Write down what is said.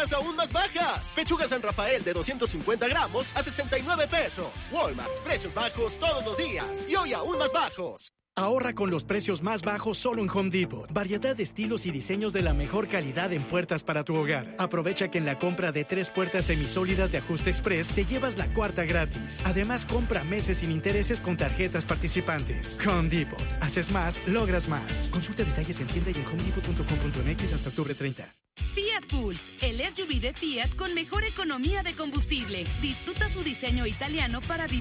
ofertas aún más bajas. Pechuga San Rafael de 250 gramos a 69 pesos. Walmart, precios bajos todos los días. Y hoy aún más bajos. Ahorra con los precios más bajos solo en Home Depot. Variedad de estilos y diseños de la mejor calidad en puertas para tu hogar. Aprovecha que en la compra de 3 puertas semisólidas de ajuste express te llevas la cuarta gratis. Además, compra meses sin intereses con tarjetas participantes. Home Depot. Haces más, logras más. Consulta detalles en tienda y en homedepot.com.mx hasta octubre 30. Fiat Pulse, el SUV de Fiat con mejor economía de combustible. Disfruta su diseño italiano para vivir